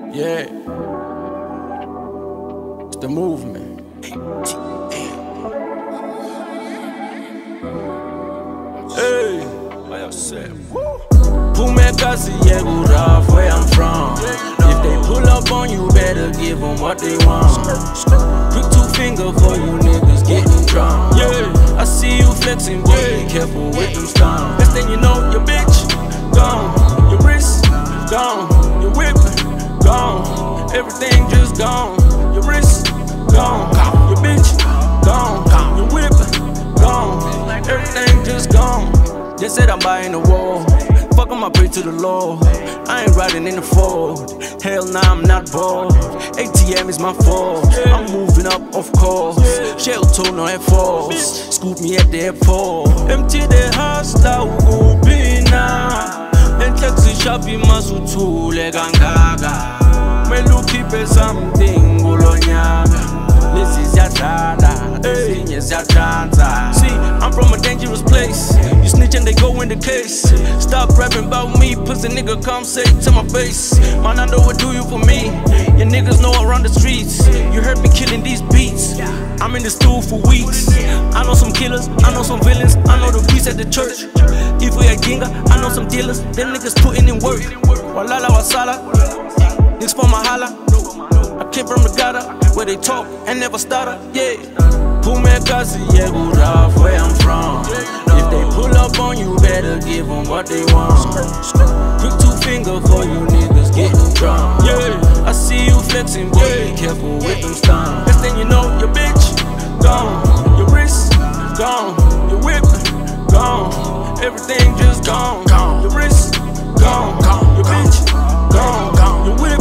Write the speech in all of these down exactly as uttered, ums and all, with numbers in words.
Yeah, it's the movement. Hey, Pumekazi, yeah, good off where I'm from. If they pull up on you, better give them what they want. Quick two finger for you niggas getting drunk. Yeah, I see you flexing, boy, be careful with them stones. Next thing you know, your bitch gone, your wrist gone, your whip gone, everything just gone. Your wrist gone, your bitch gone, your whip gone, everything just gone. They said I'm buying a wall. Fuck 'em, I pray to the Lord. I ain't riding in the Ford. Hell nah, I'm not bored. A T M is my fault. I'm moving up, of course. Shell toe, no Air Force. Scoop me at the airport. Empty the house, la ugubina. And taxi shopping masuthule kangaka. Melu keep something ulonyaka. Lezi ziyadlala, ezinye ziyadansa. See, I'm from a dangerous place. You snitch and they go in the case. Stop rapping about me, pussy nigga come say to my face. Man, I know what do you for me. Your niggas know around the streets. You heard me killing these beats. I'm in the stool for weeks. I know some killers, I know some villains. I know the beats at the church. If we at Ginga, I know some dealers. Them niggas putting in work. Walala wasala, niggas for my holla. I came from the gutter, where they talk and never stutter, yeah. Pumekazi, yeah, good off where I'm from. If they pull up on you, better give them what they want. Quick two finger for you niggas getting drunk. Yeah, I see you flexing, boy, be careful with them stones. Next thing you know, your bitch gone, your wrist gone, your whip gone, everything just gone. Your wrist gone, your bitch gone, your whip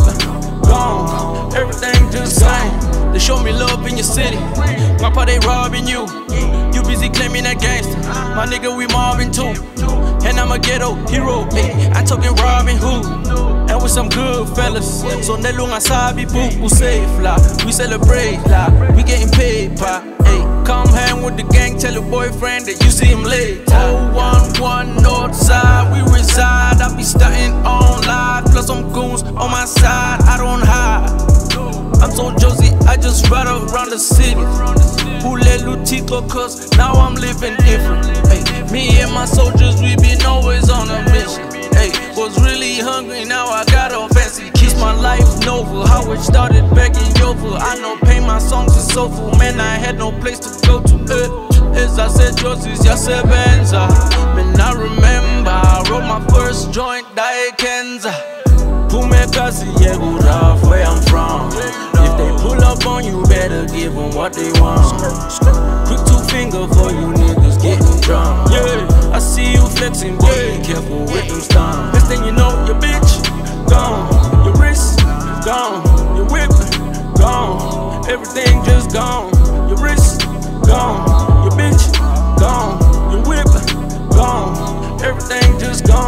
gone, everything just gone. They show me love in your city, my part they robbing you. You busy claiming that gangster, my nigga we mobbing too. And I'm a ghetto hero, ay, I talking Robin Hood. And with some good fellas, so nelunga sabi buku safe la. We celebrate la, we getting paid pa. Ay, come hang with the gang, tell your boyfriend that you see him late. oh one one north side, we reside. I be starting on live, plus some goons on my side. I don't hide. I'm so Josie, I just ride around the city. Hule Lutiko, cause now I'm living different. Hey, me and my soldiers, we been always on a mission. Hey, was really hungry, now I got a fancy kiss. My life novel, how it started back in Yovel. I know pain, my songs is soulful. Man, I had no place to go to it. As I said, Josie's Yasebenza. Man, I remember I wrote my first joint, Daekenza. Pumekazi, yeah, good off where I'm from. If they pull up on you, better give them what they want. Quick two finger for you niggas getting drunk. Yeah, I see you flexing, boy, be careful with them stones. Next thing you know, your bitch gone, your wrist gone, your whip gone, everything just gone. Your wrist gone, your bitch gone, your whip gone, everything just gone.